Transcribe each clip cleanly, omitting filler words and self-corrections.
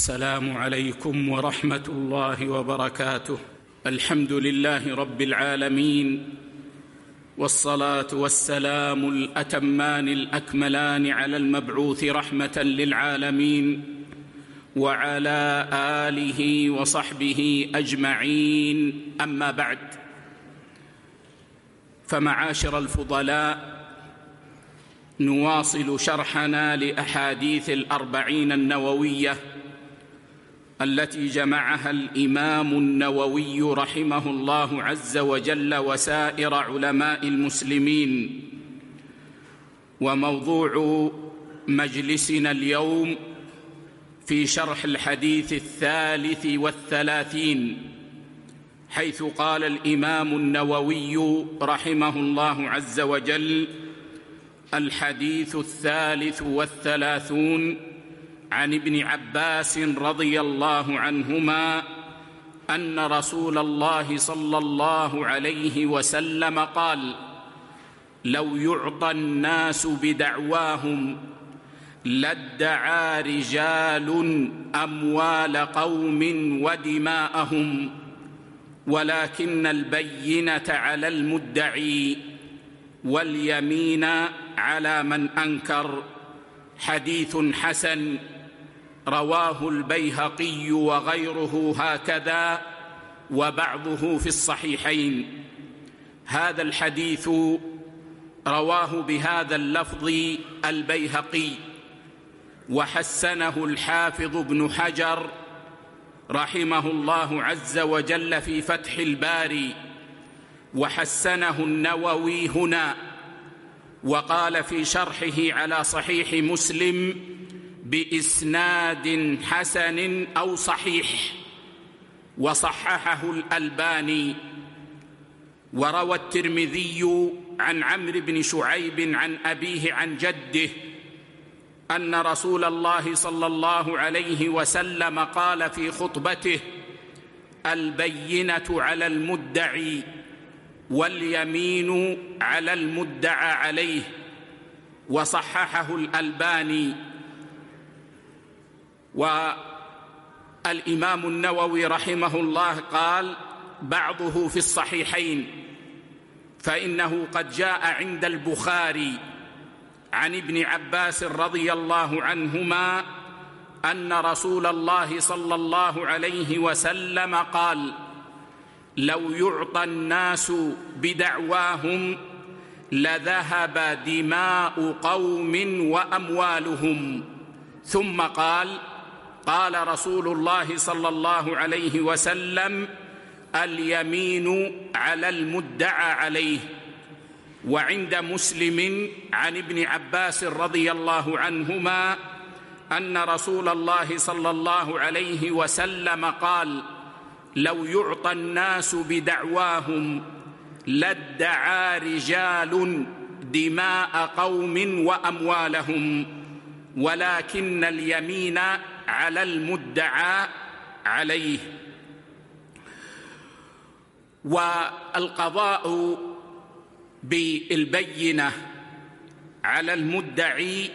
السلام عليكم ورحمة الله وبركاته. الحمد لله رب العالمين، والصلاة والسلام الأتمان الأكملان على المبعوث رحمة للعالمين وعلى آله وصحبه أجمعين. أما بعد، فمعاشر الفضلاء، نواصل شرحنا لأحاديث الأربعين النووية التي جمعها الإمام النووي رحمه الله عز وجل وسائر علماء المسلمين. وموضوع مجلسنا اليوم في شرح الحديث 33، حيث قال الإمام النووي رحمه الله عز وجل: الحديث 33 عن ابن عباس رضي الله عنهما أن رسول الله صلى الله عليه وسلم قال: لو يعطى الناس بدعواهم لادعى رجال أموال قوم ودماءهم، ولكن البينة على المدعي واليمين على من أنكر. حديث حسن، رواه البيهقي وغيره هكذا، وبعضه في الصحيحين. هذا الحديث رواه بهذا اللفظ البيهقي، وحسنه الحافظ ابن حجر رحمه الله عز وجل في فتح الباري، وحسنه النووي هنا، وقال في شرحه على صحيح مسلم: بإسناد حسن أو صحيح، وصححه الألباني. وروى الترمذي عن عمرو بن شعيب عن أبيه عن جده أن رسول الله صلى الله عليه وسلم قال في خطبته: البينة على المدعي واليمين على المدعى عليه، وصححه الألباني. والإمام النووي رحمه الله قال: بعضه في الصحيحين، فإنه قد جاء عند البخاري عن ابن عباس رضي الله عنهما أن رسول الله صلى الله عليه وسلم قال: لو يعطى الناس بدعواهم لذهب دماء قوم وأموالهم. ثم قال: قال رسول الله صلى الله عليه وسلم: اليمين على المدعى عليه. وعند مسلم عن ابن عباس رضي الله عنهما أن رسول الله صلى الله عليه وسلم قال: لو يعطى الناس بدعواهم لادعى رجال دماء قوم وأموالهم، ولكن اليمين على المدعى عليه. والقضاء بالبينة على المدعي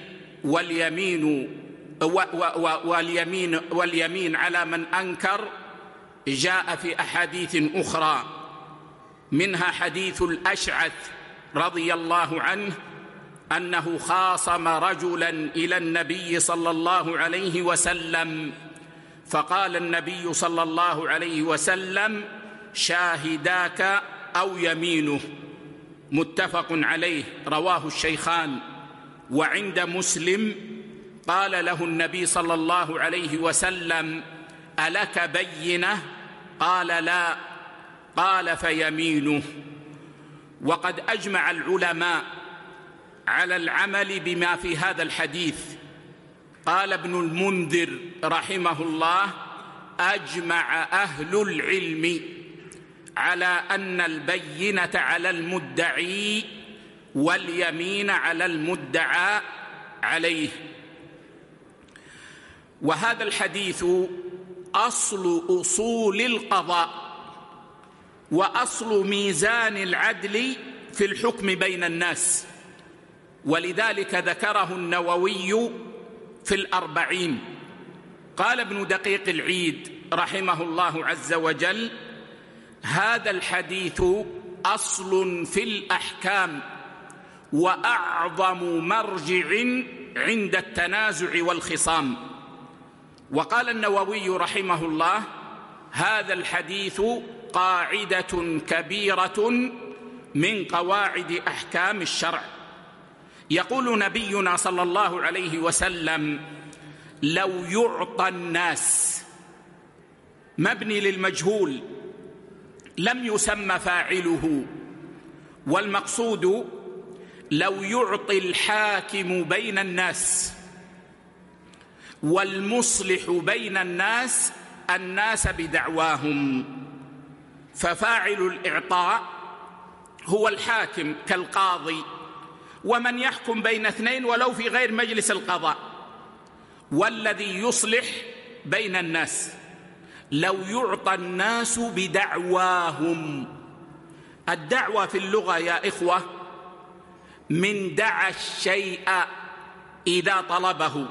واليمين على من أنكر جاء في أحاديث أخرى، منها حديث الأشعث رضي الله عنه أنه خاصم رجلا إلى النبي صلى الله عليه وسلم، فقال النبي صلى الله عليه وسلم: شاهداك أو يمينه. متفق عليه، رواه الشيخان. وعند مسلم قال له النبي صلى الله عليه وسلم: ألك بينة؟ قال: لا. قال: فيمينه. وقد أجمع العلماء على العمل بما في هذا الحديث. قال ابن المنذر رحمه الله: أجمع أهل العلم على أن البينة على المدعي واليمين على المدعى عليه. وهذا الحديث أصل أصول القضاء، وأصل ميزان العدل في الحكم بين الناس، ولذلك ذكره النووي في الأربعين. قال ابن دقيق العيد رحمه الله عز وجل: هذا الحديث أصل في الأحكام وأعظم مرجع عند التنازع والخصام. وقال النووي رحمه الله: هذا الحديث قاعدة كبيرة من قواعد أحكام الشرع. يقول نبينا صلى الله عليه وسلم: لو يعطى الناس، مبني للمجهول لم يسمى فاعله، والمقصود لو يعطي الحاكم بين الناس والمصلح بين الناس بدعواهم، ففاعل الإعطاء هو الحاكم كالقاضي ومن يحكم بين اثنين ولو في غير مجلس القضاء، والذي يصلح بين الناس. لو يعطى الناس بدعواهم. الدعوة في اللغة يا إخوة من دعا الشيء إذا طلبه،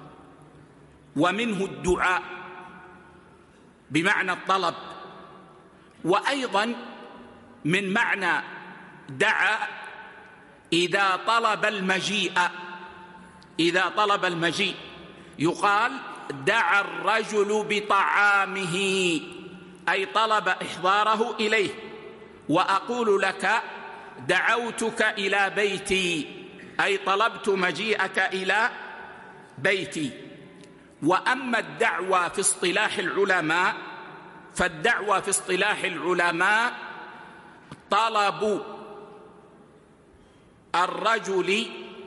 ومنه الدعاء بمعنى الطلب، وأيضا من معنى دعا إذا طلب المجيء. إذا طلب المجيء يقال: دعا الرجل بطعامه، أي طلب إحضاره إليه. وأقول لك: دعوتك إلى بيتي، أي طلبت مجيئك إلى بيتي. وأما الدعوة في اصطلاح العلماء، فالدعوة في اصطلاح العلماء طلب الرجل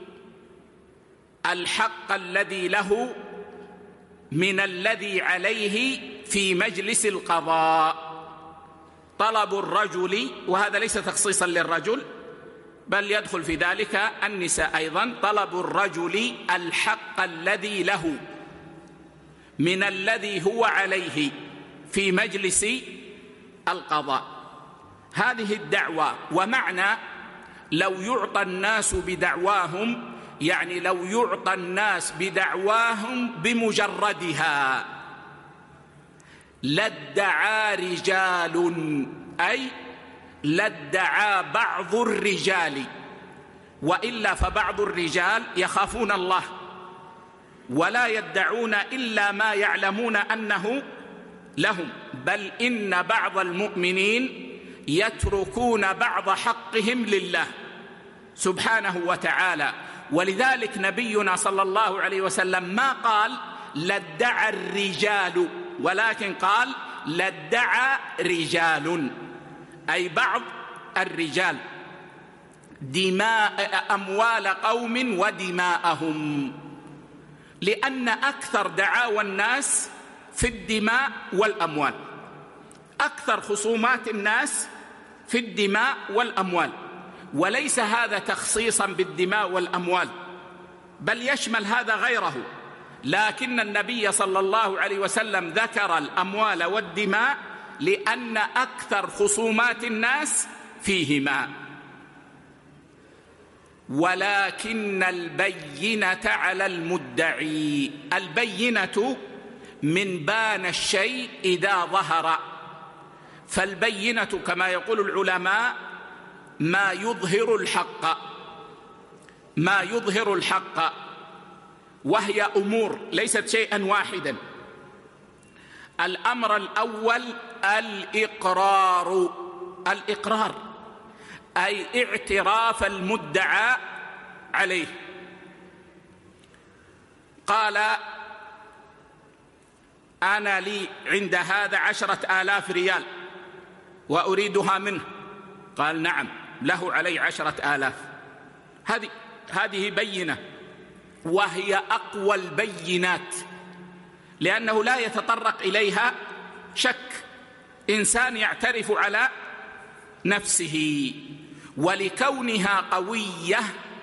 الحق الذي له من الذي عليه في مجلس القضاء. طلب الرجل، وهذا ليس تخصيصا للرجل بل يدخل في ذلك النساء أيضا، طلب الرجل الحق الذي له من الذي هو عليه في مجلس القضاء. هذه الدعوة. ومعنى لو يعطى الناس بدعواهم يعني لو يعطى الناس بدعواهم بمجردها. لادعى رجال، أي لادعى بعض الرجال، وإلا فبعض الرجال يخافون الله ولا يدعون إلا ما يعلمون أنه لهم، بل إن بعض المؤمنين يتركون بعض حقهم لله سبحانه وتعالى. ولذلك نبينا صلى الله عليه وسلم ما قال لادعى الرجال، ولكن قال لادعى رجال، أي بعض الرجال أموال قوم ودماءهم، لأن أكثر دعاوى الناس في الدماء والأموال، أكثر خصومات الناس في الدماء والأموال. وليس هذا تخصيصا بالدماء والأموال، بل يشمل هذا غيره، لكن النبي صلى الله عليه وسلم ذكر الأموال والدماء لأن أكثر خصومات الناس فيهما. ولكن البينة على المدعي، البينة من بان الشيء إذا ظهر، فالبينة كما يقول العلماء ما يظهر الحق، ما يظهر الحق، وهي أمور ليست شيئا واحدا. الأمر الأول الإقرار، الإقرار أي اعتراف المدعى عليه. قال أنا لي عند هذا 10,000 ريال وأريدها منه، قال نعم له علي 10,000. هذه بينة، وهي أقوى البينات، لأنه لا يتطرق إليها شك، إنسان يعترف على نفسه. ولكونها قوية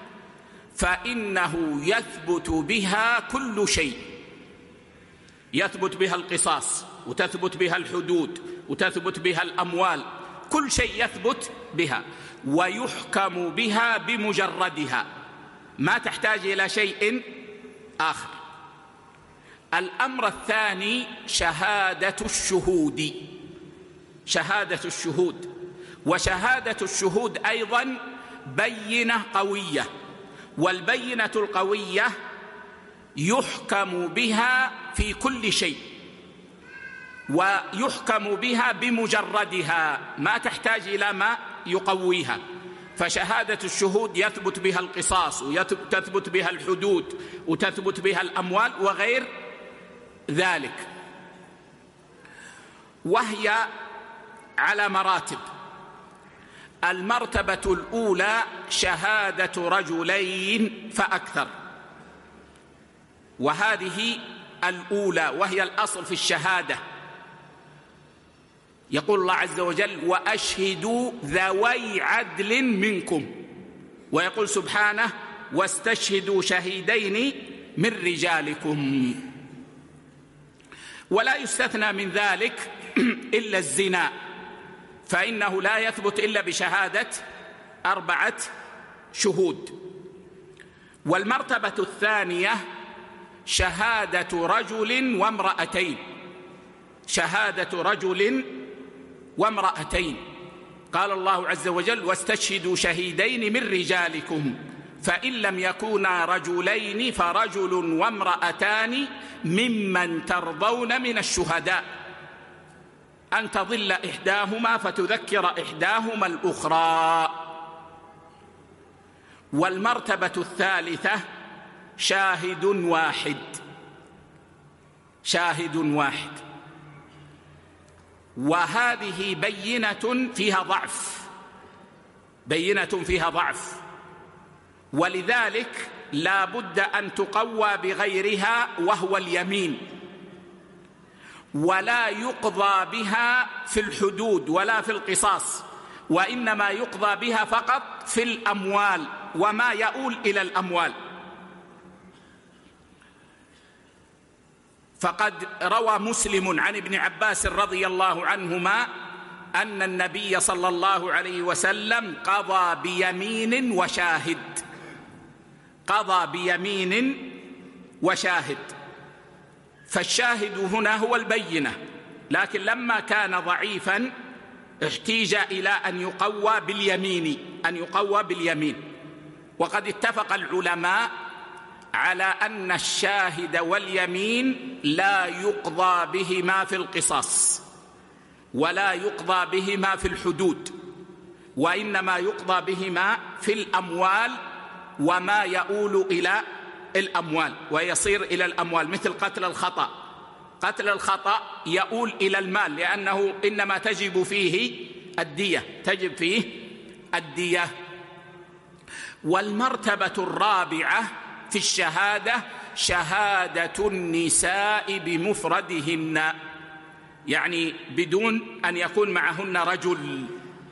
فإنه يثبت بها كل شيء، يثبت بها القصاص، وتثبت بها الحدود، وتثبت بها الأموال، كل شيء يثبت بها، ويحكم بها بمجردها، ما تحتاج إلى شيء آخر. الأمر الثاني شهادة الشهود. شهادة الشهود، وشهادة الشهود أيضا بينة قوية، والبينة القوية يحكم بها في كل شيء، ويحكم بها بمجردها، ما تحتاج إلى ما يقويها. فشهادة الشهود يثبت بها القصاص، وتثبت بها الحدود، وتثبت بها الأموال وغير ذلك، وهي على مراتب. المرتبة الأولى شهادة رجلين فأكثر، وهذه الأولى وهي الأصل في الشهادة. يقول الله عز وجل: وأشهدوا ذوي عدل منكم، ويقول سبحانه: واستشهدوا شهيدين من رجالكم. ولا يستثنى من ذلك إلا الزنا، فإنه لا يثبت إلا بشهادة 4 شهود. والمرتبة الثانية شهادة رجل وامرأتين. شهادة رجل وامرأتين، قال الله عز وجل: واستشهدوا شهيدين من رجالكم، فإن لم يكونا رجلين فرجل وامرأتان ممن ترضون من الشهداء أن تضل إحداهما فتذكر إحداهما الأخرى. والمرتبة الثالثة شاهد واحد. شاهد واحد، وهذه بينة فيها ضعف، بينة فيها ضعف، ولذلك لا بد أن تقوى بغيرها وهو اليمين، ولا يقضى بها في الحدود ولا في القصاص، وإنما يقضى بها فقط في الأموال وما يؤول إلى الأموال. فقد روى مسلم عن ابن عباس رضي الله عنهما أن النبي صلى الله عليه وسلم قضى بيمين وشاهد. قضى بيمين وشاهد، فالشاهد هنا هو البينة، لكن لما كان ضعيفا احتيج إلى أن يقوى باليمين، أن يقوى باليمين. وقد اتفق العلماء على أن الشاهد واليمين لا يقضى بهما في القصاص ولا يقضى بهما في الحدود، وإنما يقضى بهما في الأموال وما يؤول إلى الأموال ويصير إلى الأموال، مثل قتل الخطأ. قتل الخطأ يؤول إلى المال، لأنه إنما تجب فيه الدية، تجب فيه الدية. والمرتبة الرابعة في الشهادة شهادة النساء بمفردهن، يعني بدون أن يكون معهن رجل،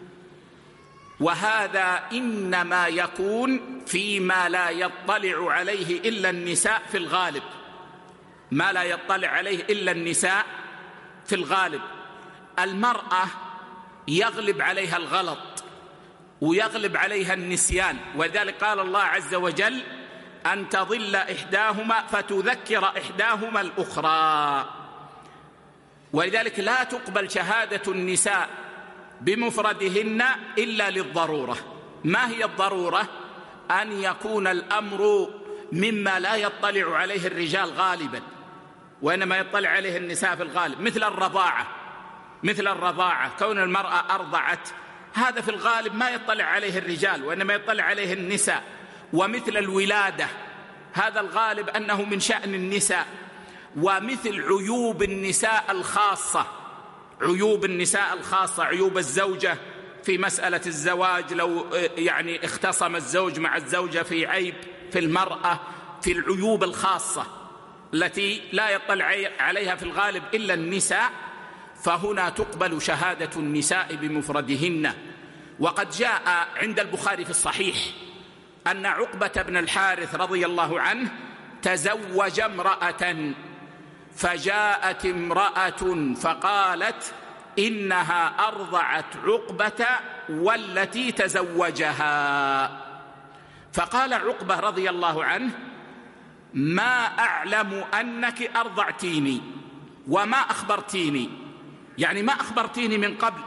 وهذا إنما يكون فيما لا يطلع عليه إلا النساء في الغالب، ما لا يطلع عليه إلا النساء في الغالب. المرأة يغلب عليها الغلط ويغلب عليها النسيان، ولذلك قال الله عز وجل: أن تضل إحداهما فتذكر إحداهما الأخرى. ولذلك لا تقبل شهادة النساء بمفردهن إلا للضرورة. ما هي الضرورة؟ أن يكون الأمر مما لا يطلع عليه الرجال غالبا، وإنما يطلع عليه النساء في الغالب، مثل الرضاعة. مثل الرضاعة، كون المرأة أرضعت، هذا في الغالب ما يطلع عليه الرجال وإنما يطلع عليه النساء. ومثل الولادة، هذا الغالب أنه من شأن النساء. ومثل عيوب النساء الخاصة، عيوب النساء الخاصة، عيوب الزوجة في مسألة الزواج، لو يعني اختصم الزوج مع الزوجة في عيب في المرأة، في العيوب الخاصة التي لا يطلع عليها في الغالب إلا النساء، فهنا تقبل شهادة النساء بمفردهن. وقد جاء عند البخاري في الصحيح أن عقبة بن الحارث رضي الله عنه تزوج امرأة، فجاءت امرأة فقالت إنها أرضعت عقبة والتي تزوجها. فقال عقبة رضي الله عنه: ما أعلم أنك أرضعتيني وما أخبرتيني، يعني ما أخبرتيني من قبل.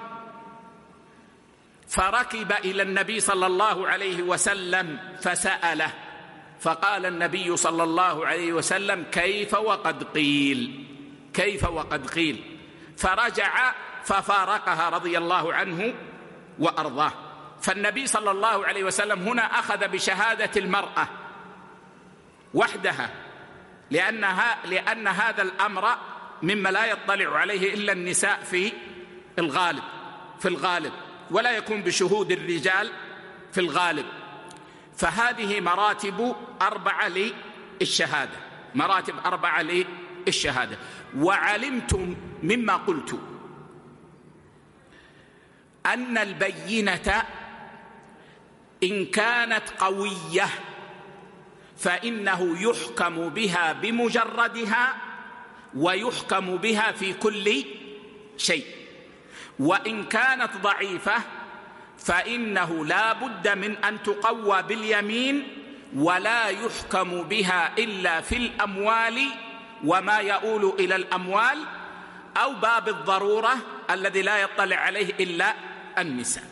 فركب إلى النبي صلى الله عليه وسلم فسأله، فقال النبي صلى الله عليه وسلم: كيف وقد قيل، كيف وقد قيل. فرجع ففارقها رضي الله عنه وأرضاه. فالنبي صلى الله عليه وسلم هنا أخذ بشهادة المرأة وحدها، لأن هذا الأمر مما لا يطلع عليه إلا النساء في الغالب، ولا يكون بشهود الرجال في الغالب. فهذه مراتب 4 للشهادة، مراتب 4 للشهادة. وعلمتم مما قلت أن البينة إن كانت قوية فإنه يحكم بها بمجردها ويحكم بها في كل شيء، وإن كانت ضعيفة فإنه لا بد من أن تقوى باليمين، ولا يحكم بها إلا في الأموال وما يؤول إلى الأموال أو باب الضرورة الذي لا يطلع عليه إلا النساء.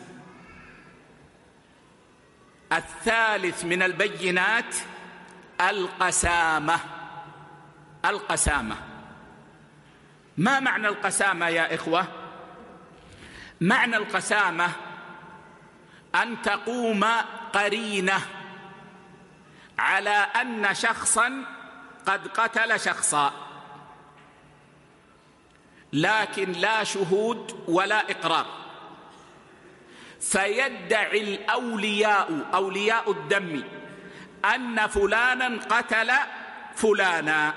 الثالث من البينات القسامة. القسامة، ما معنى القسامة يا إخوة؟ معنى القسامة أن تقوم قرينة على أن شخصا قد قتل شخصا، لكن لا شهود ولا إقرار، فيدعي الأولياء، أولياء الدم، أن فلانا قتل فلانا،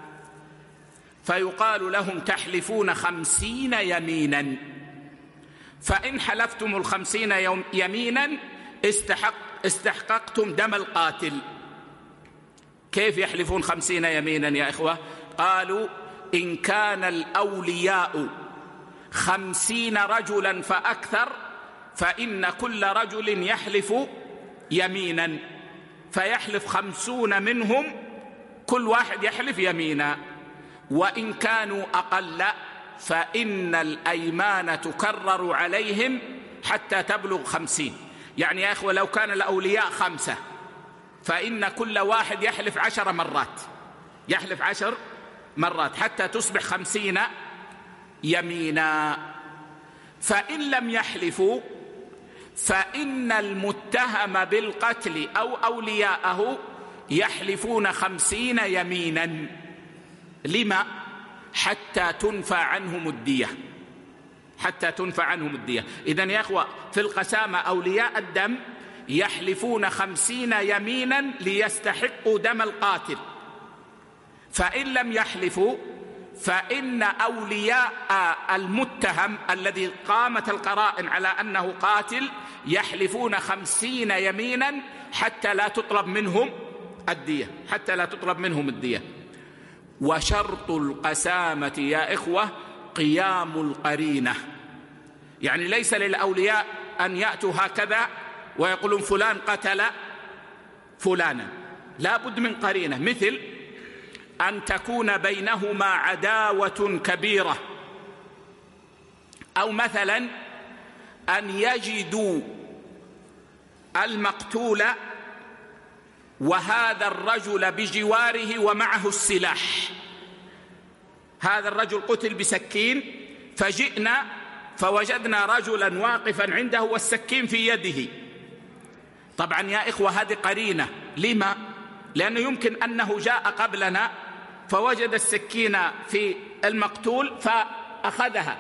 فيقال لهم: تحلفون 50 يمينا، فإن حلفتم 50 يمينا استحققتم دم القاتل. كيف يحلفون 50 يمينا يا إخوة؟ قالوا: إن كان الأولياء 50 رجلا فأكثر فإن كل رجل يحلف يمينا، فيحلف 50 منهم، كل واحد يحلف يمينا. وإن كانوا أقل فإن الأيمان تكرر عليهم حتى تبلغ 50. يعني يا إخوة لو كان الأولياء 5 فإن كل واحد يحلف 10 مرات، يحلف 10 مرات حتى تصبح 50 يمينا. فإن لم يحلفوا فإن المتهم بالقتل أو أولياءه يحلفون 50 يمينا. لما؟ حتى تنفى عنهم الدية، حتى تنفى عنهم الدية. إذن يا أخوة في القسامة أولياء الدم يحلفون 50 يمينا ليستحقوا دم القاتل، فإن لم يحلفوا فإن أولياء المتهم الذي قامت القرائن على أنه قاتل يحلفون 50 يمينا حتى لا تطلب منهم الدية، حتى لا تطلب منهم الدية. وشرط القسامة يا إخوة قيام القرينة، يعني ليس للأولياء أن يأتوا هكذا ويقولون فلان قتل فلانا، لا بد من قرينة، مثل أن تكون بينهما عداوة كبيرة، أو مثلا أن يجدوا المقتول وهذا الرجل بجواره ومعه السلاح، هذا الرجل قتل بسكين فجئنا فوجدنا رجلا واقفا عنده والسكين في يده. طبعا يا إخوة هذه قرينة. لما؟ لأنه يمكن أنه جاء قبلنا فوجد السكين في المقتول فأخذها،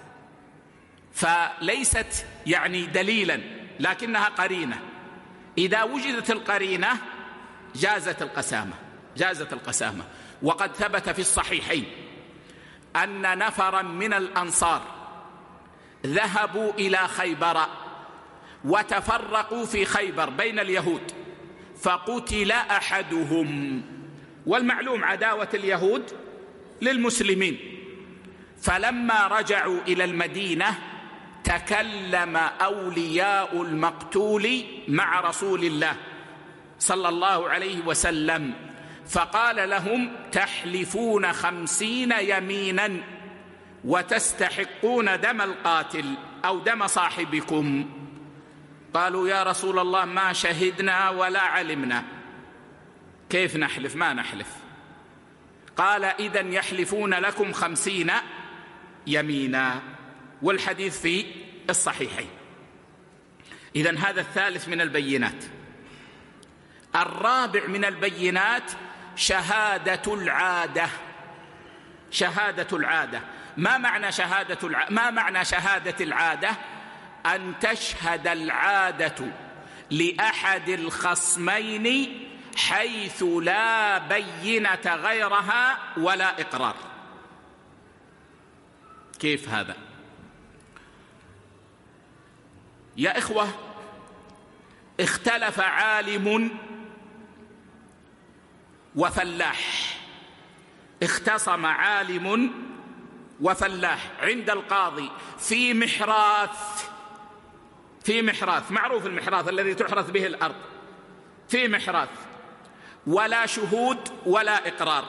فليست يعني دليلا لكنها قرينة. إذا وجدت القرينة جازت القسامة، جازت القسامة. وقد ثبت في الصحيحين أن نفرا من الأنصار ذهبوا إلى خيبر وتفرقوا في خيبر بين اليهود، فقتل أحدهم، والمعلوم عداوة اليهود للمسلمين. فلما رجعوا إلى المدينة تكلم أولياء المقتول مع رسول الله صلى الله عليه وسلم، فقال لهم: تحلفون 50 يمينا وتستحقون دم القاتل أو دم صاحبكم. قالوا: يا رسول الله ما شهدنا ولا علمنا، كيف نحلف؟ ما نحلف. قال: إذن يحلفون لكم 50 يمينا، والحديث في الصحيحين. إذن هذا الثالث من البينات. الرابع من البينات شهادة العادة. شهادة العادة. ما معنى شهادة العادة؟ أن تشهد العادة لأحد الخصمين حيث لا بينة غيرها ولا إقرار. كيف هذا؟ يا إخوة، اختلف عالم وفلاح، اختصم عالم وفلاح عند القاضي في محراث، معروف المحراث الذي تحرث به الأرض، في محراث، ولا شهود ولا إقرار.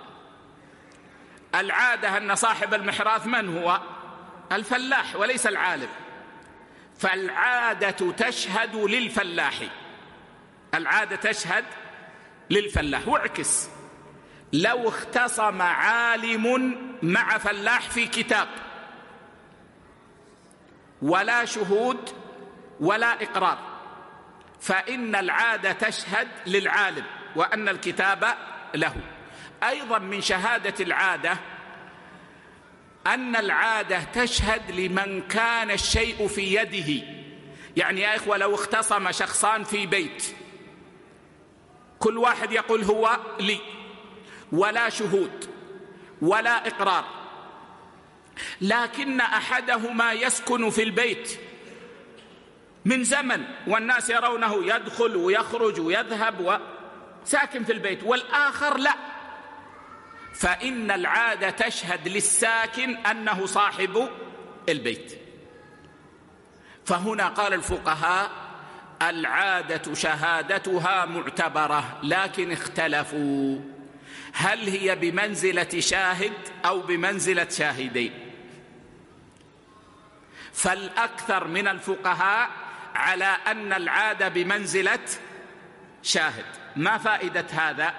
العادة أن صاحب المحراث من هو؟ الفلاح وليس العالم، فالعادة تشهد للفلاح، العادة تشهد للفلاح. واعكس، لو اختصم عالم مع فلاح في كتاب ولا شهود ولا إقرار، فإن العادة تشهد للعالم وأن الكتاب له. أيضا من شهادة العادة أن العادة تشهد لمن كان الشيء في يده. يعني يا إخوة، لو اختصم شخصان في بيت، كل واحد يقول هو لي، ولا شهود ولا إقرار، لكن أحدهما يسكن في البيت من زمن والناس يرونه يدخل ويخرج ويذهب وساكن في البيت، والآخر لا، فإن العادة تشهد للساكن أنه صاحب البيت. فهنا قال الفقهاء: العادة شهادتها معتبرة، لكن اختلفوا هل هي بمنزلة شاهد أو بمنزلة شاهدين. فالأكثر من الفقهاء على أن العادة بمنزلة شاهد. ما فائدة هذا؟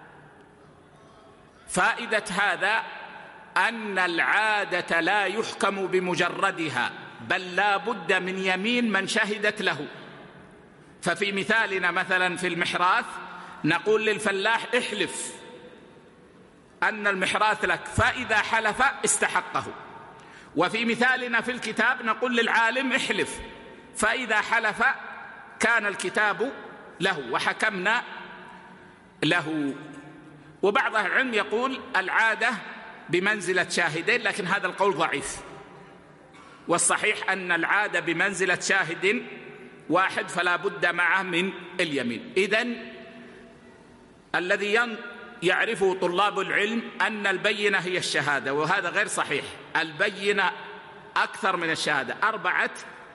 فائدة هذا أن العادة لا يحكم بمجردها، بل لا بد من يمين من شهدت له. ففي مثالنا مثلا في المحراث نقول للفلاح: احلف أن المحراث لك، فإذا حلف استحقه. وفي مثالنا في الكتاب نقول للعالم: احلف، فإذا حلف كان الكتاب له وحكمنا له. وبعض أهل العلم يقول العادة بمنزلة شاهدين، لكن هذا القول ضعيف، والصحيح أن العادة بمنزلة شاهد واحد، فلا بد معه من اليمين. إذن الذي يعرفه طلاب العلم أن البينة هي الشهادة، وهذا غير صحيح. البينة أكثر من الشهادة، 4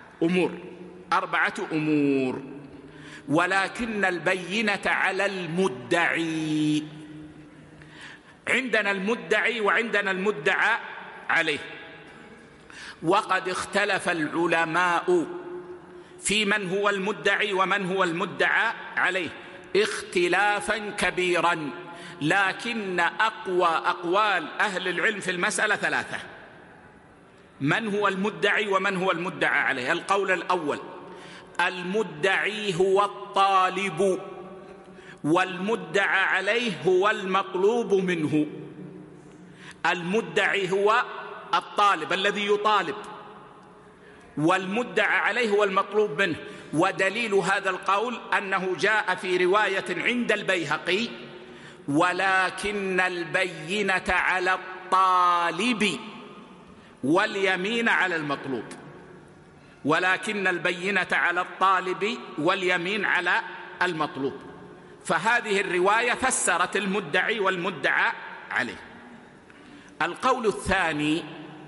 أمور، ولكن البينة على المدعي. عندنا المدعي وعندنا المدعى عليه، وقد اختلف العلماء في من هو المدعي ومن هو المدعى عليه اختلافا كبيرا، لكن أقوى أقوال أهل العلم في المسألة 3: من هو المدعي ومن هو المدعى عليه. القول الأول: المدعي هو الطالب، والمدعى عليه هو المطلوب منه. المدعي هو الطالب الذي يطالب، والمدعى عليه هو المطلوب منه. ودليل هذا القول أنه جاء في رواية عند البيهقي: ولكن البينة على الطالب واليمين على المطلوب. ولكن البينة على الطالب واليمين على المطلوب. فهذه الرواية فسرت المدعي والمدعى عليه. القول الثاني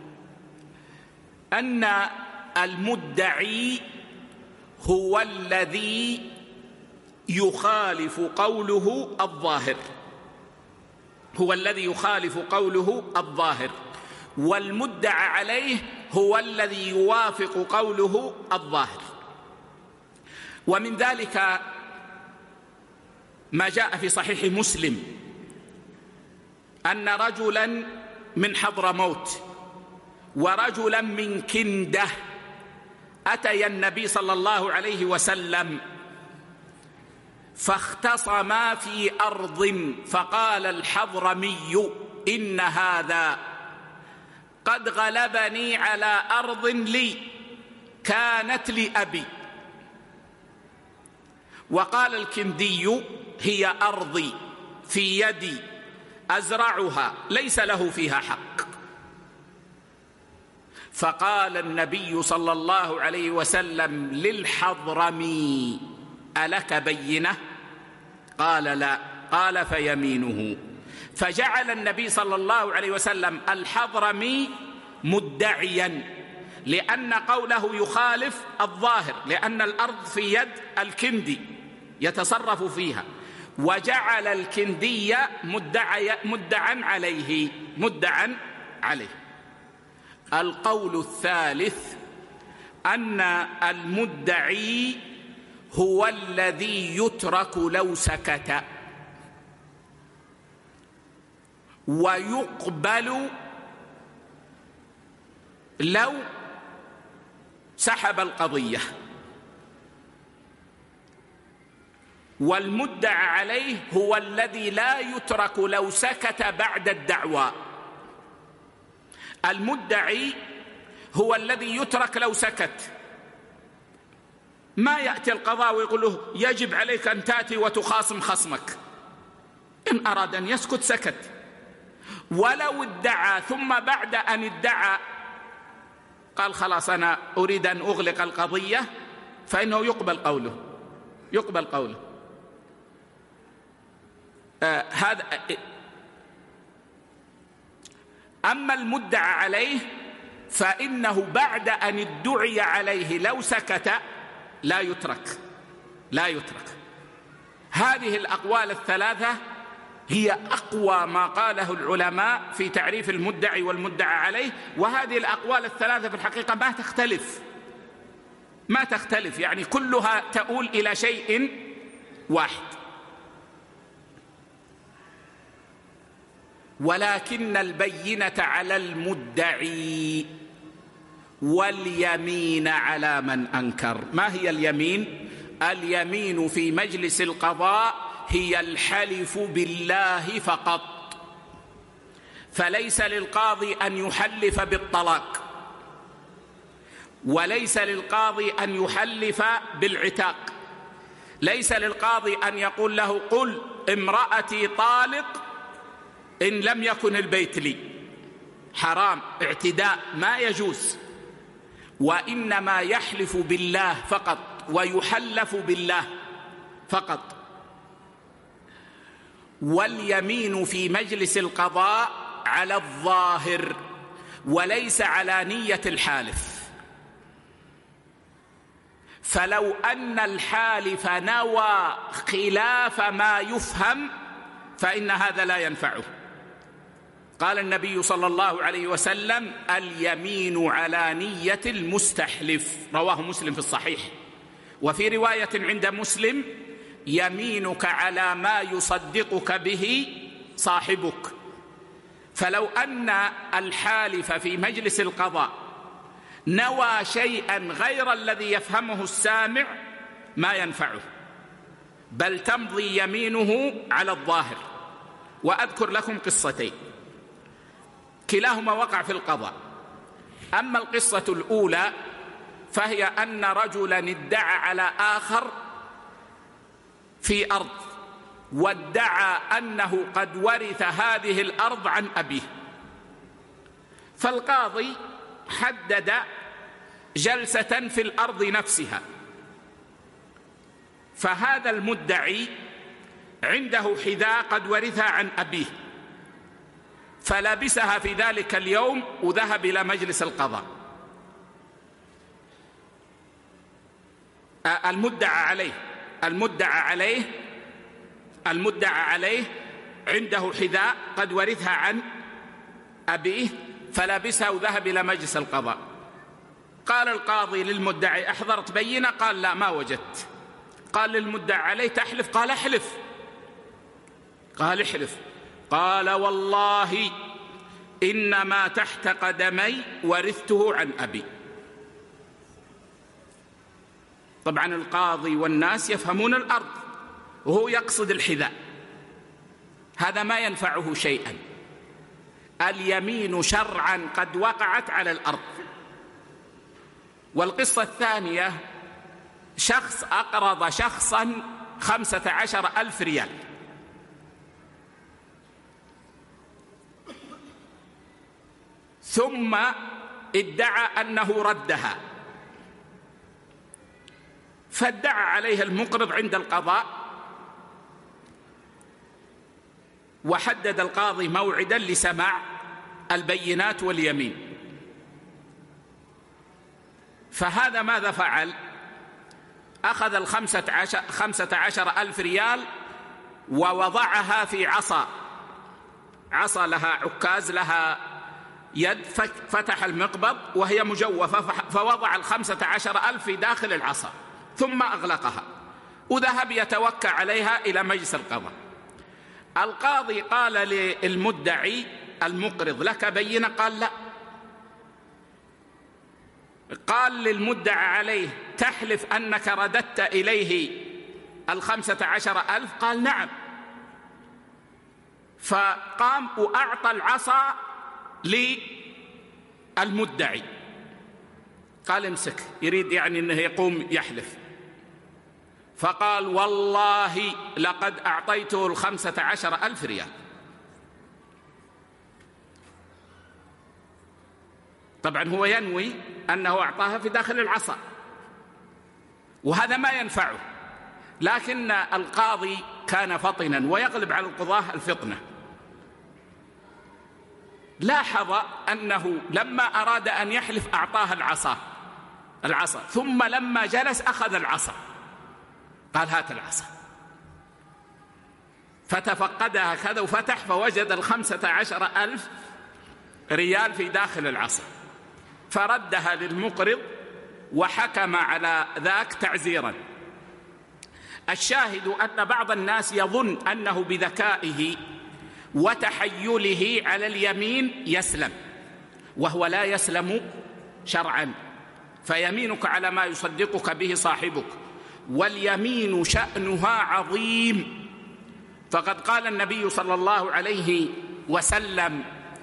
أن المدعي هو الذي يخالف قوله الظاهر. هو الذي يخالف قوله الظاهر، والمدعى عليه هو الذي يوافق قوله الظاهر. ومن ذلك ما جاء في صحيح مسلم أن رجلا من حضرموت ورجلا من كندة أتيا النبي صلى الله عليه وسلم فاختصما في أرض، فقال الحضرمي: إن هذا قد غلبني على أرض لي كانت لأبي. وقال الكندي: هي أرضي في يدي أزرعها ليس له فيها حق. فقال النبي صلى الله عليه وسلم للحضرمي: ألك بينة؟ قال: لا. قال: فيمينه. فجعل النبي صلى الله عليه وسلم الحضرمي مدعيا، لأن قوله يخالف الظاهر، لأن الأرض في يد الكندي يتصرف فيها، وجعل الكندي مدعا عليه. القول الثالث أن المدعي هو الذي يترك لو سكت، ويقبل لو سحب القضية. والمدعى عليه هو الذي لا يترك لو سكت بعد الدعوى. المدعي هو الذي يترك لو سكت، ما يأتي القضاء ويقول له يجب عليك أن تأتي وتخاصم خصمك. إن أراد أن يسكت سكت. ولو ادعى ثم بعد أن ادعى قال خلاص أنا أريد أن أغلق القضية، فإنه يقبل قوله. هذا. أما المدعى عليه فإنه بعد أن ادعي عليه لو سكت لا يترك. هذه الأقوال الثلاثة هي أقوى ما قاله العلماء في تعريف المدعي والمدعى عليه. وهذه الأقوال الثلاثة في الحقيقة ما تختلف، يعني كلها تؤول إلى شيء واحد. ولكن البينة على المدعي واليمين على من أنكر. ما هي اليمين؟ اليمين في مجلس القضاء هي الحلف بالله فقط، فليس للقاضي أن يحلف بالطلاق، وليس للقاضي أن يحلف بالعتاق، ليس للقاضي أن يقول له قل امرأتي طالق إن لم يكن البيت لي. حرام، اعتداء، ما يجوز. وإنما يحلف بالله فقط ويحلف بالله فقط. واليمين في مجلس القضاء على الظاهر وليس على نية الحالف. فلو أن الحالف نوى خلاف ما يفهم فإن هذا لا ينفعه. قال النبي صلى الله عليه وسلم: اليمين على نية المستحلف، رواه مسلم في الصحيح. وفي رواية عند مسلم: يمينك على ما يصدقك به صاحبك. فلو أن الحالف في مجلس القضاء نوى شيئا غير الذي يفهمه السامع ما ينفعه، بل تمضي يمينه على الظاهر. وأذكر لكم قصتين كلاهما وقع في القضاء. أما القصة الأولى فهي أن رجلا ادعى على آخر في أرض، وادعى أنه قد ورث هذه الأرض عن أبيه. فالقاضي حدد جلسة في الأرض نفسها، فهذا المدعي عنده حذاء قد ورثها عن أبيه، فلبسها في ذلك اليوم وذهب إلى مجلس القضاء. المدعى عليه عنده حذاء قد ورثها عن أبيه فلبسها وذهب إلى مجلس القضاء. قال القاضي للمدعي: أحضرت بينة؟ قال: لا، ما وجدت. قال للمدعي عليه: تحلف؟ قال: احلف. قال: احلف. قال: والله إنما تحت قدمي ورثته عن أبي. طبعا القاضي والناس يفهمون الأرض وهو يقصد الحذاء، هذا ما ينفعه شيئا. اليمين شرعا قد وقعت على الأرض. والقصة الثانية: شخص أقرض شخصا 15,000 ريال، ثم ادعى أنه ردها، فادعى عليه المقرض عند القضاء، وحدد القاضي موعدا لسماع البينات واليمين. فهذا ماذا فعل؟ أخذ 15,000 ريال ووضعها في عصا لها عكاز لها يد، فتح المقبض وهي مجوفة، فوضع 15,000 في داخل العصا ثم أغلقها وذهب يتوكى عليها إلى مجلس القضاء. القاضي قال للمدعي المقرض: لك بينة؟ قال: لا. قال للمدعى عليه: تحلف أنك رددت إليه 15,000؟ قال: نعم. فقام وأعطى العصا للمدعي، قال: امسك، يريد يعني أنه يقوم يحلف. فقال: والله لقد أعطيته 15,000 ريال. طبعا هو ينوي أنه أعطاها في داخل العصا، وهذا ما ينفعه. لكن القاضي كان فطنا ويغلب على القضاة الفطنة، لاحظ أنه لما أراد أن يحلف أعطاها العصا، ثم لما جلس أخذ العصا، قال: هات العصا. فتفقدها كذا وفتح فوجد 15,000 ريال في داخل العصا، فردها للمقرض وحكم على ذاك تعزيرا. الشاهد أن بعض الناس يظن أنه بذكائه وتحيله على اليمين يسلم، وهو لا يسلم شرعا، فيمينك على ما يصدقك به صاحبك، واليمين شأنها عظيم. فقد قال النبي صلى الله عليه وسلم: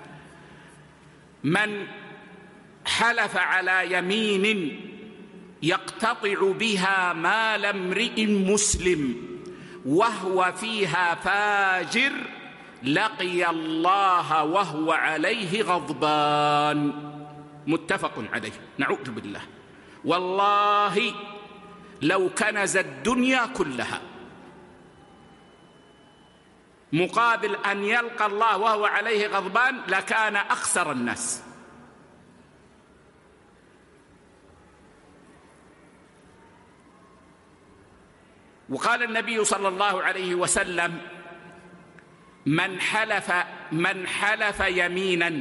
من حلف على يمين يقتطع بها مال امرئ مسلم وهو فيها فاجر لقي الله وهو عليه غضبان. متفق عليه. نعوذ بالله. والله لو كنز الدنيا كلها مقابل أن يلقى الله وهو عليه غضبان لكان أخسر الناس. وقال النبي صلى الله عليه وسلم: من حلف يمينا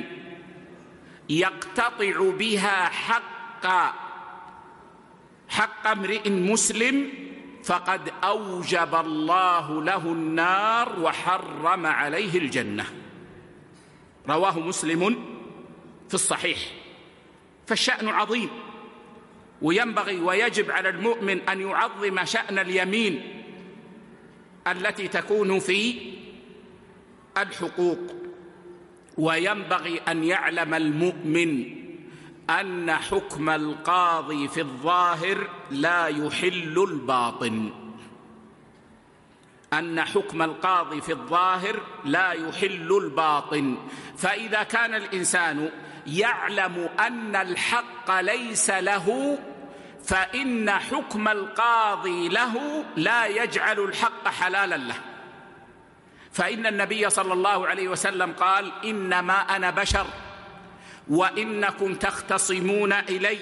يقتطع بها حق امرئ مسلم فقد أوجب الله له النار وحرم عليه الجنة. رواه مسلم في الصحيح. فالشأن عظيم، وينبغي ويجب على المؤمن أن يعظم شأن اليمين التي تكون في الحقوق. وينبغي أن يعلم المؤمن أن حكم القاضي في الظاهر لا يحل الباطن، أن حكم القاضي في الظاهر لا يحل الباطن. فإذا كان الإنسان يعلم أن الحق ليس له فإن حكم القاضي له لا يجعل الحق حلالا له. فإن النبي صلى الله عليه وسلم قال: إنما أنا بشر وإنكم تختصمون إلي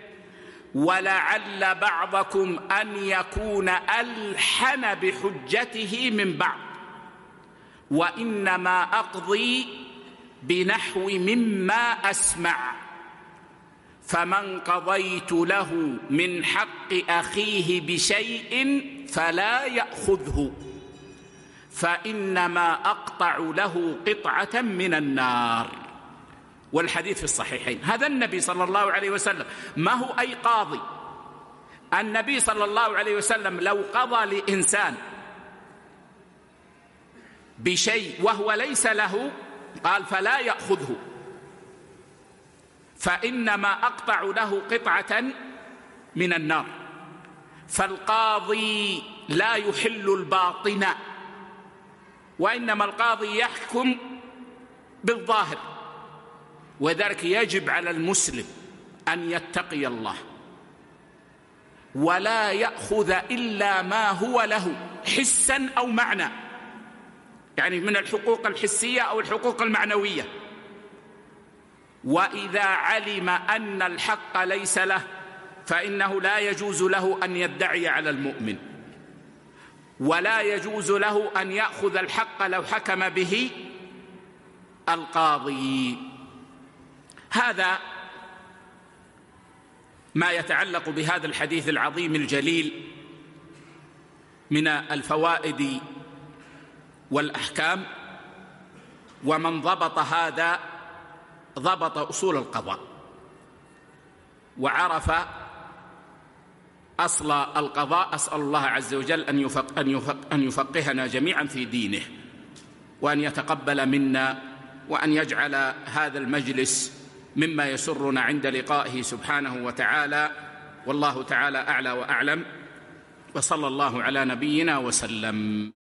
ولعل بعضكم أن يكون ألحن بحجته من بعض، وإنما أقضي بنحو مما أسمع، فمن قضيت له من حق أخيه بشيء فلا يأخذه، فإنما أقطع له قطعة من النار. والحديث في الصحيحين. هذا النبي صلى الله عليه وسلم، ما هو أي قاضي. النبي صلى الله عليه وسلم لو قضى لإنسان بشيء وهو ليس له، قال فلا يأخذه، فإنما أقطع له قطعة من النار. فالقاضي لا يحل الباطن، وإنما القاضي يحكم بالظاهر. وذلك يجب على المسلم أن يتقي الله ولا يأخذ إلا ما هو له حسا أو معنى، يعني من الحقوق الحسية أو الحقوق المعنوية. وإذا علم أن الحق ليس له فإنه لا يجوز له أن يدعي على المؤمن، ولا يجوز له أن يأخذ الحق لو حكم به القاضي. هذا ما يتعلق بهذا الحديث العظيم الجليل من الفوائد والأحكام. ومن ضبط هذا ضبط أصول القضاء وعرف أصل القضاء. أسأل الله عز وجل أن يفقهنا جميعا في دينه، وأن يتقبل منا، وأن يجعل هذا المجلس مما يسرنا عند لقائه سبحانه وتعالى. والله تعالى أعلى وأعلم، وصلى الله على نبينا وسلم.